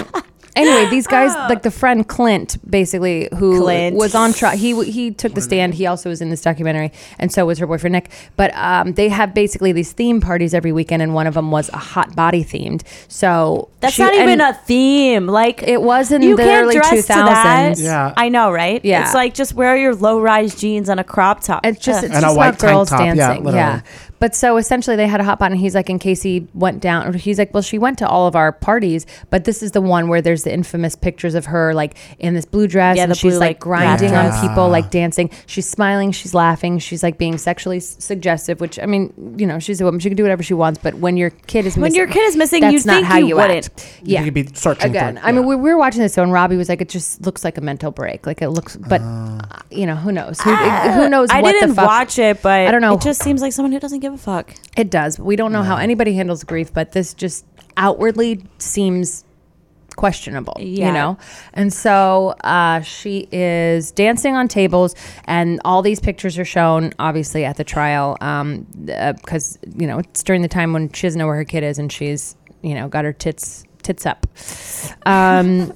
Anyway, these guys, like the friend Clint, basically, who Clint. was on trial, he he took the stand. He also was in this documentary, and so was her boyfriend Nick. But um, they have basically these theme parties every weekend, and one of them was a hot body themed. So That's she- not even and a theme. Like it was in you the can't early dress two to that. thousands. Yeah. I know, right? Yeah. It's like just wear your low-rise jeans and a crop top. It's just Ugh. it's And a just white about tank girls top. Yeah, dancing. literally. Yeah. But so essentially they had a hot button. He's like, and Casey went down. Or he's like, well, she went to all of our parties, but this is the one where there's the infamous pictures of her like in this blue dress, Yeah, and the she's blue, like like, grinding wrap on dress. people, like dancing. She's smiling, she's laughing, she's like being sexually s- suggestive. Which I mean, you know, she's a woman; she can do whatever she wants. But when your kid is When missing, your kid is missing, that's you'd not think how you you wouldn't. act. You Yeah. could be searching Again, for, I mean, yeah. we, we were watching this, so and Robbie was like, "It just looks like a mental break. Like it looks, but uh, you know, who knows? Who, who knows? I what didn't the fuck? watch it, but I don't know. It just seems like someone who doesn't give a fuck. It does. We don't know how anybody handles grief, but this just outwardly seems questionable, Yeah. you know? And so uh, she is dancing on tables, and all these pictures are shown, obviously, at the trial, um, uh, because, you know, it's during the time when she doesn't know where her kid is, and she's, you know, got her tits tits up. Um,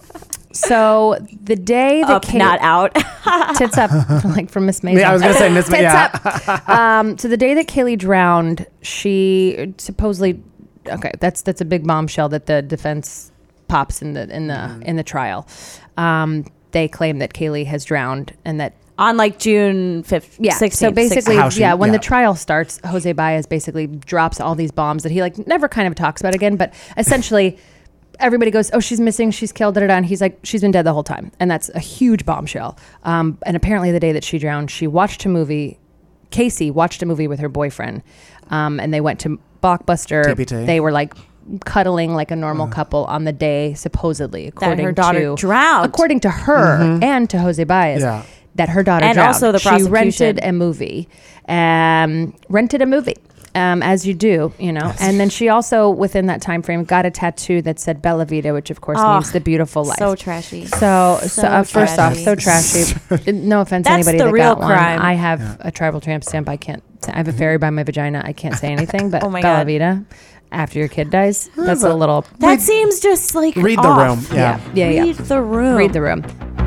so the day that Up, Kate- not out. tits up, like from Miss Maisel. Yeah, I was gonna say Miss Ma- Tits yeah. up. Um, so the day that Kaylee drowned, she supposedly, okay, that's that's a big bombshell that the defense pops in the in the Mm-hmm. in the trial. Um, they claim that Kaylee has drowned and that. On like June fifth, Yeah. sixteenth. So basically, How she- yeah, when yeah. the trial starts, Jose Baez basically drops all these bombs that he like never kind of talks about again, but essentially everybody goes, "Oh, she's missing, she's killed," da, da, da. And he's like, "She's been dead the whole time," and that's a huge bombshell. Um, and apparently, the day that she drowned, she watched a movie. Casey watched a movie with her boyfriend, um, and they went to Blockbuster. T B T. They were like cuddling like a normal couple on the day, supposedly, according her daughter to drowned. according to her and to Jose Baez. Yeah. That her daughter And drowned. also the She prosecution. rented a movie, um, rented a movie, um, as you do, you know. And then she also, within that time frame, got a tattoo that said Bella Vita, which of course Oh, means the beautiful life. So trashy. So, so, So uh, first off, trashy. so trashy. No offense to That's anybody the that real got one. crime. I have a tribal tramp stamp. I can't. I have a fairy by my vagina. I can't say anything. But Oh my Bella God. Vita, after your kid dies, that's a little. That seems just like Read the off. room. Yeah. Yeah, yeah. Read the room. Read the room.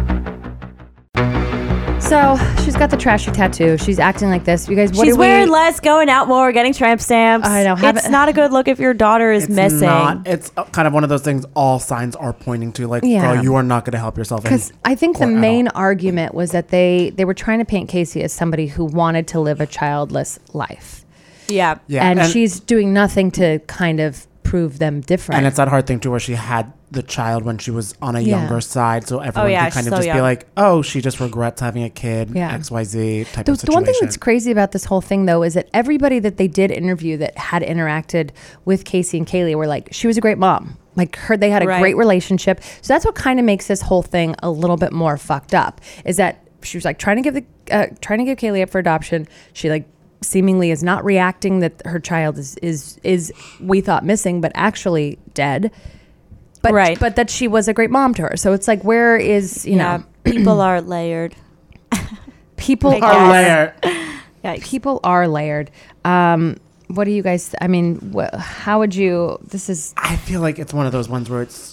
So she's got the trashy tattoo. She's acting like this. You guys, what She's do we? wearing less, going out more, getting tramp stamps. I know, It's haven't- not a good look if your daughter is It's missing. not. It's uh, kind of one of those things all signs are pointing to. Like, Yeah. girl, you are not going to help yourself. in Because I think the court at main all. argument was that they they were trying to paint Casey as somebody who wanted to live a childless life, Yeah. Yeah, and, and- she's doing nothing to kind of prove them different. And it's that hard thing too, where she had the child when she was on a Yeah. younger side, so everyone yeah, could kind she's of so just be young. like, "Oh, she just regrets having a kid." Yeah. X Y Z type The, of the situation. one thing that's crazy about this whole thing, though, is that everybody that they did interview that had interacted with Casey and Kaylee were like, she was a great mom. Like her, they had a Right. great relationship. So that's what kind of makes this whole thing a little bit more fucked up. Is that she was like trying to give the uh, trying to give Kaylee up for adoption. She like seemingly is not reacting that her child is is is we thought missing, but actually dead. But Right. but that she was a great mom to her. So it's like, where is you Yeah. know People are layered. people I are guess. layer. Yikes. people are layered. Um, what do you guys? I mean, wh- how would you? This is I feel like it's one of those ones where it's,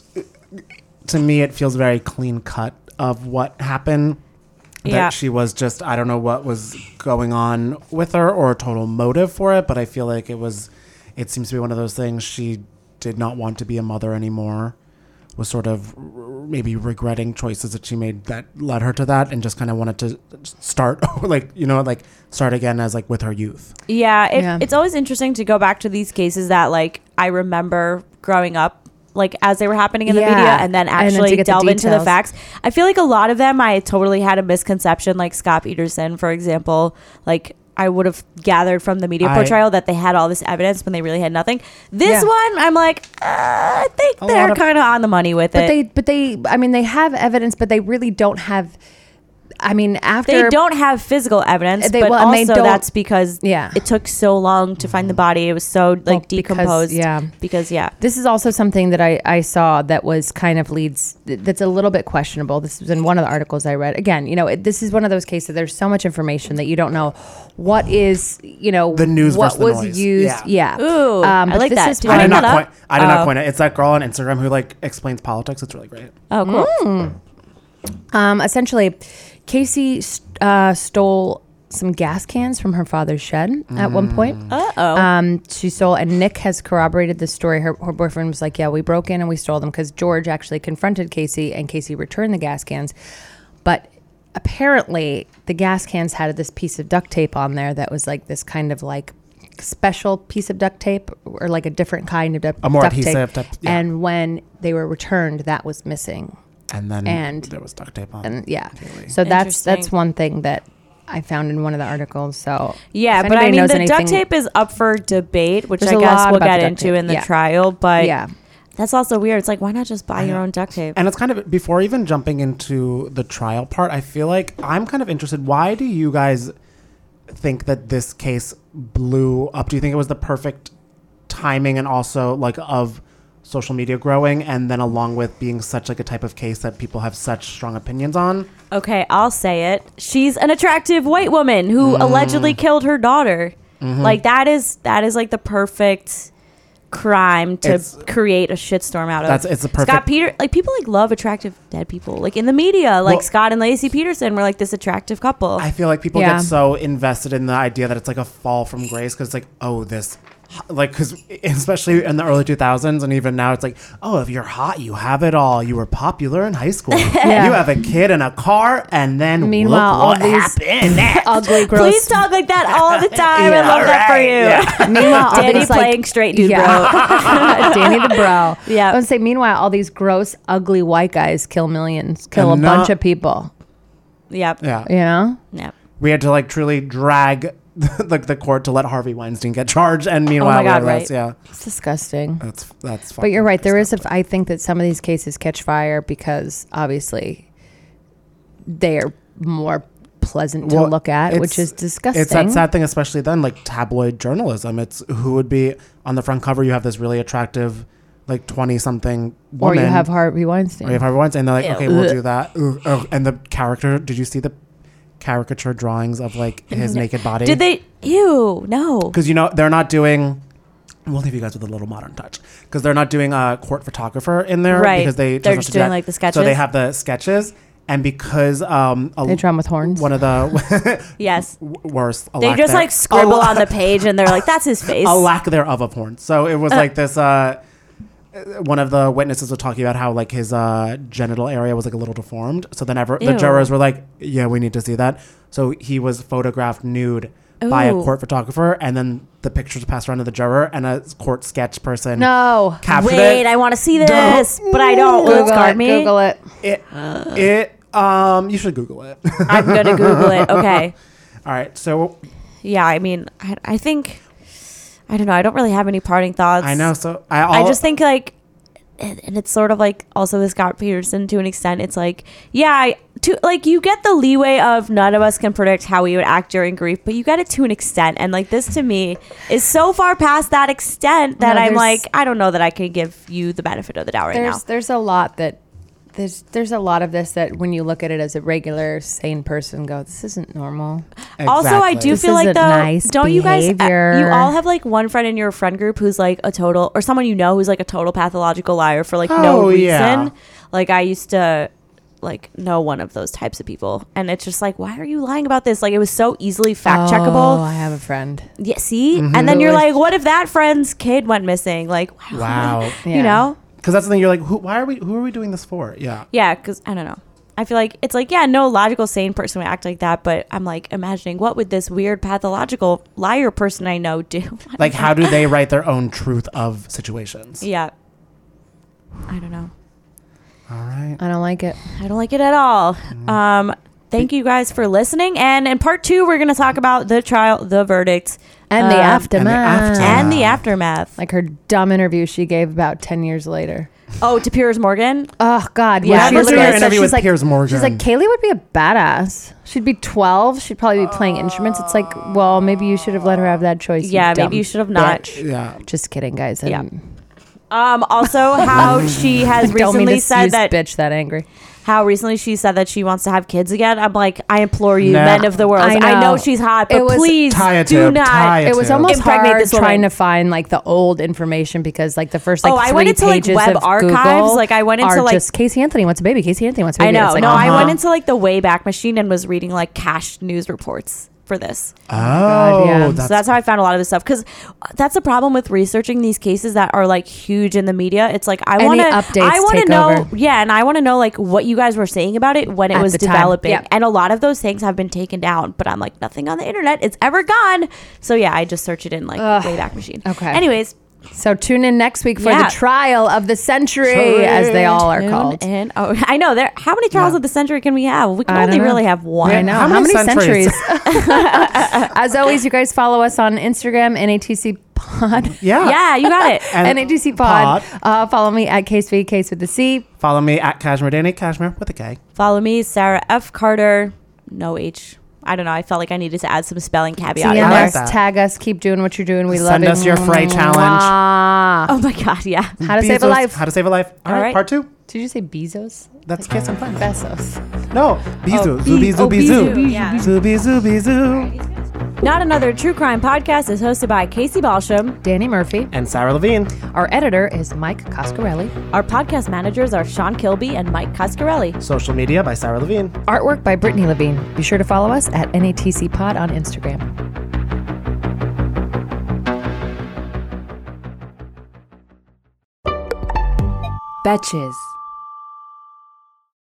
to me, it feels very clean cut of what happened. That Yeah. she was just, I don't know what was going on with her or a total motive for it, but I feel like it was, it seems to be one of those things. She did not want to be a mother anymore, was sort of r- maybe regretting choices that she made that led her to that, and just kind of wanted to start, like, you know, like start again as like with her youth. Yeah, it, Yeah. it's always interesting to go back to these cases that like I remember growing up, like as they were happening in the Yeah. media, and then And then to actually get the delve into the details. facts. I feel like a lot of them I totally had a misconception, like Scott Peterson, for example. Like I would have gathered from the media I- portrayal that they had all this evidence when they really had nothing. This Yeah. one, I'm like, uh, I think A they're lot of- kind of on the money with but it. they but they I mean they have evidence, but they really don't have. I mean, after they don't have physical evidence, They- but well, and they also don't- that's because Yeah. it took so long to find the body. It was so like Well, because- decomposed. yeah. because yeah, This is also something that I, I saw that was kind of leads that's a little bit questionable. This was in one of the articles I read. Again, you know, it, this is one of those cases. There's so much information that you don't know what is, you know, The news what versus the was noise. used. Yeah. Yeah. Ooh, Um, I but like this that. is Do you I one- did bring not that point. up? I did not Oh. point it. It's that girl on Instagram who like explains politics. It's really great. Oh, cool. Mm. Um, essentially, Casey uh, stole some gas cans from her father's shed at one point. Uh oh. Um, she stole, and Nick has corroborated the story. Her, her boyfriend was like, "Yeah, we broke in and we stole them," because George actually confronted Casey, and Casey returned the gas cans. But apparently, the gas cans had this piece of duct tape on there that was like this kind of like special piece of duct tape, or like a different kind of du- A more duct adhesive tape. type- yeah. And when they were returned, that was missing. And then And- there was duct tape on. And yeah, Clearly. so that's that's Interesting. one thing that I found in one of the articles. So Yeah, if but I anybody mean, knows the duct anything- tape is up for debate, which There's I a guess lot we'll about get the duct into tape. in the Yeah. trial. But Yeah. that's also weird. It's like, why not just buy your own duct tape? And it's kind of, before even jumping into the trial part, I feel like I'm kind of interested. Why do you guys think that this case blew up? Do you think it was the perfect timing and also like of social media growing, and then along with being such like a type of case that people have such strong opinions on? Okay, I'll say it. She's an attractive white woman who Mm. allegedly killed her daughter. Mhm. Like that is that is like the perfect crime to It's- create a shitstorm out of. That's- it's a perfect- Scott Peter. Like people like love attractive dead people. Like in the media, like Well- Scott and Lacey Peterson were like this attractive couple. I feel like people Yeah. get so invested in the idea that it's like a fall from grace, because it's like, oh, this, like, because especially in the early two thousands and even now, it's like, oh, if you're hot, you have it all. You were popular in high school. Yeah. You have a kid and a car, and then Meanwhile, look all what these happened next. ugly, gross. Please talk like that all the time. Yeah, I love that for right, you. yeah. Meanwhile, all Danny these, like- playing straight dude, Yeah. Danny the bro. Yeah. I would say, meanwhile, all these gross, ugly white guys kill millions, kill And a not- bunch of people. bro. Yep. Yeah. You know? Yep. We had to like truly drag like the court to let Harvey Weinstein get charged, and meanwhile, Oh my God, we're less- right. yeah, It's disgusting. that's that's. But you're fucking right. There messed is, a, I think that some of these cases catch fire because obviously they are more pleasant to Well, look at, which it's- is disgusting. It's that sad thing, especially then, like tabloid journalism. It's who would be on the front cover. You have this really attractive, like twenty something Or woman, you have Harvey Weinstein. or you have Harvey Weinstein. And they're like, Ew. okay, we'll Ugh. do that. Ugh, ugh. And the character. Did you see the caricature drawings of like his naked body? Did they? Ew. No. Because you know they're not doing. We'll leave you guys with a little modern touch, because they're not doing a court photographer in there, Right. because they They're chose not just to do doing, that. like, the So they sketches? have the sketches, and because um a, They draw 'em with horns. one of the Yes. worst. a They lack just there- like scribble a, on the page and they're like, that's his face. a lack thereof of horns. So it was like this. Uh, one of the witnesses was talking about how like his uh, genital area was like a little deformed. So then ever, the Ew. jurors were like, "Yeah, we need to see that." So he was photographed nude by a Ooh. court photographer, and then the pictures passed around to the juror, and a court sketch person No. captured Wait, it. I want to see this, but I don't. Will it Google scar it. me? Google it. It, it, um, you should Google it. I'm gonna Google it. Okay. All right, so Yeah, I mean, I, I think, I don't know. I don't really have any parting thoughts. I know. So I, I I'll, just think like, and and it's sort of like also with Scott Peterson to an extent. It's like, yeah, I, to like you get the leeway of none of us can predict how we would act during grief, but you get it to an extent. And like this to me is so far past that extent that No, I'm there's- like, I don't know that I can give you the benefit of the doubt right There's now. there's a lot that there's there's a lot of this that when you look at it as a regular sane person, go, this isn't normal. Also, I Exactly. do This feel like isn't though, nice don't you guys? uh, behavior. You all have like one friend in your friend group who's like a total, or someone you know who's like a total pathological liar for like no Oh, reason. yeah. Like I used to like know one of those types of people, and it's just like, why are you lying about this? Like it was so easily fact Oh, checkable. I have a friend. Yeah, see, Mm-hmm. and then you're Who is- like, what if that friend's kid went missing? Like, wow. Yeah. you know. Because that's the thing. You're like, who? Why are we? Who are we doing this for? Yeah. Yeah, because I don't know. I feel like it's like, yeah, no logical, sane person would act like that. But I'm like imagining what would this weird, pathological liar person I know do? Like, how do they write their own truth of situations? Yeah. I don't know. All right. I don't like it. I don't like it at all. Mm-hmm. Um, thank you guys for listening. And in part two, we're going to talk about the trial, the verdict, And the um, aftermath. and the and the aftermath. Like her dumb interview she gave about ten years later. Oh, to Piers Morgan. Oh God, Yeah, yeah. she She was literally doing an said- interview she's with like, Piers Morgan. She's like, Kaylee would be a badass. She'd be twelve. She'd probably be playing instruments. It's like, well, maybe you should have let her have that choice. Yeah, dumb maybe you should have not. bitch. Yeah. Just kidding, guys. Yeah. And Um, also, how she has I don't mean recently to said use that. bitch that angry. How recently she said that she wants to have kids again. I'm like, I implore you, Nah. men of the world. I I know, know. she's hot, It but was- please Tie a do tube, not. tie a It was tube. almost Impregnate hard this woman. trying to find like the old information because like the first like Oh, I three went into, like, pages web of archives. Google Like, I went into, are like- just Casey Anthony wants a baby. Casey Anthony wants a I baby. know. It's like, no, I uh-huh. went into like the Wayback Machine and was reading like cached news reports for this. Oh, yeah. that's, so that's how I found a lot of this stuff, because that's the problem with researching these cases that are like huge in the media. It's like I Any want to, updates I want to take know, over. yeah, and I want to know like what you guys were saying about it when it At was the time. developing, Yep. and a lot of those things have been taken down. But I'm like, nothing on the internet, it's ever gone. So yeah, I just search it in like Ugh. Wayback Machine. Okay. Anyways, So tune in next week for Yeah. the trial of the century, as they all are tune called. in. Oh, I know. There. How many trials of the century can we have? We can I don't only know. really have one. I know. How How, many many, centuries? centuries? As always, you guys follow us on Instagram, N A T C Pod. yeah. Yeah, you got it. And N A T C Pod. pod. Uh, follow me at Case V, Case with the C. Follow me at Kashmir Danny, Kashmir with a K. Follow me, Sarah F. Carter. No H. I don't know. I felt like I needed to add some spelling caveat See in you I like there. next. that. Tag us. Keep doing what you're doing. We love Send it. us your Frey challenge. Mwah. Oh my God, yeah. How to save a Bezos- life. How to save a life. All All right, right. part two. Did you say Bezos? That's Kiss and Friends. Bezos. No, Bizu. Oh, Zoo, Be- Bizu, oh, Bizu. Bizu, yeah. Zoo, Bizu, Bizu. Not Another True Crime Podcast is hosted by Casey Balsham. Danny Murphy. And Sarah Levine. Our editor is Mike Coscarelli. Our podcast managers are Sean Kilby and Mike Coscarelli. Social media by Sarah Levine. Artwork by Brittany Levine. Be sure to follow us at N A T C Pod on Instagram. Betches.